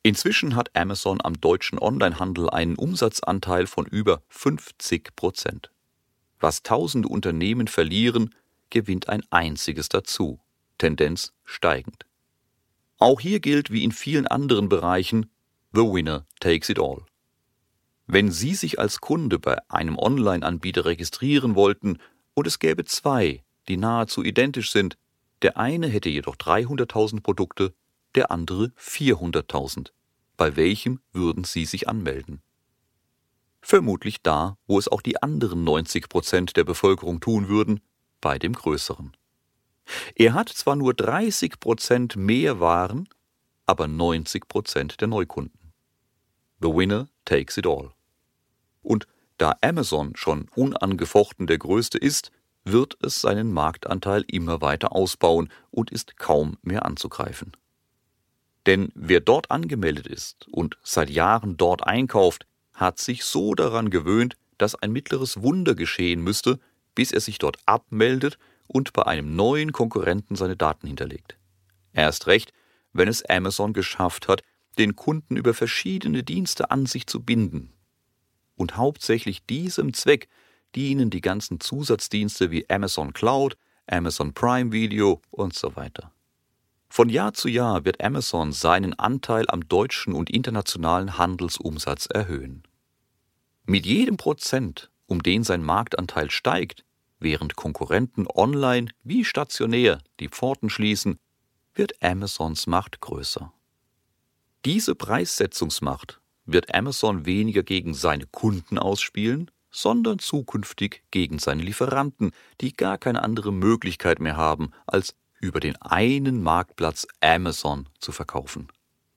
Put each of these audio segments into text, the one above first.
Inzwischen hat Amazon am deutschen Onlinehandel einen Umsatzanteil von über 50%. Was tausende Unternehmen verlieren, gewinnt ein einziges dazu, Tendenz steigend. Auch hier gilt wie in vielen anderen Bereichen, the winner takes it all. Wenn Sie sich als Kunde bei einem Online-Anbieter registrieren wollten und es gäbe zwei, die nahezu identisch sind, der eine hätte jedoch 300.000 Produkte, der andere 400.000. Bei welchem würden Sie sich anmelden? Vermutlich da, wo es auch die anderen 90% der Bevölkerung tun würden, bei dem größeren. Er hat zwar nur 30% mehr Waren, aber 90% der Neukunden. The winner takes it all. Und da Amazon schon unangefochten der größte ist, wird es seinen Marktanteil immer weiter ausbauen und ist kaum mehr anzugreifen. Denn wer dort angemeldet ist und seit Jahren dort einkauft, hat sich so daran gewöhnt, dass ein mittleres Wunder geschehen müsste, bis er sich dort abmeldet und bei einem neuen Konkurrenten seine Daten hinterlegt. Erst recht, wenn es Amazon geschafft hat, den Kunden über verschiedene Dienste an sich zu binden. Und hauptsächlich diesem Zweck dienen die ganzen Zusatzdienste wie Amazon Cloud, Amazon Prime Video und so weiter. Von Jahr zu Jahr wird Amazon seinen Anteil am deutschen und internationalen Handelsumsatz erhöhen. Mit jedem Prozent, um den sein Marktanteil steigt, während Konkurrenten online wie stationär die Pforten schließen, wird Amazons Macht größer. Diese Preissetzungsmacht wird Amazon weniger gegen seine Kunden ausspielen, sondern zukünftig gegen seine Lieferanten, die gar keine andere Möglichkeit mehr haben, als über den einen Marktplatz Amazon zu verkaufen.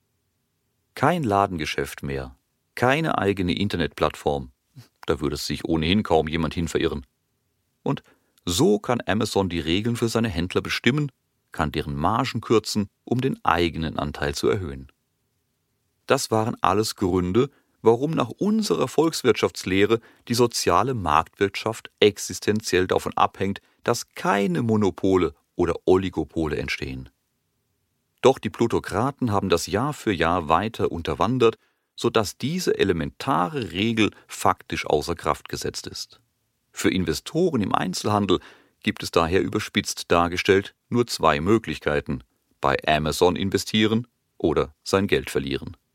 Kein Ladengeschäft mehr, keine eigene Internetplattform, da würde es sich ohnehin kaum jemand hin verirren. Und so kann Amazon die Regeln für seine Händler bestimmen, kann deren Margen kürzen, um den eigenen Anteil zu erhöhen. Das waren alles Gründe, warum nach unserer Volkswirtschaftslehre die soziale Marktwirtschaft existenziell davon abhängt, dass keine Monopole oder Oligopole entstehen. Doch die Plutokraten haben das Jahr für Jahr weiter unterwandert, sodass diese elementare Regel faktisch außer Kraft gesetzt ist. Für Investoren im Einzelhandel gibt es daher überspitzt dargestellt nur zwei Möglichkeiten: bei Amazon investieren oder sein Geld verlieren.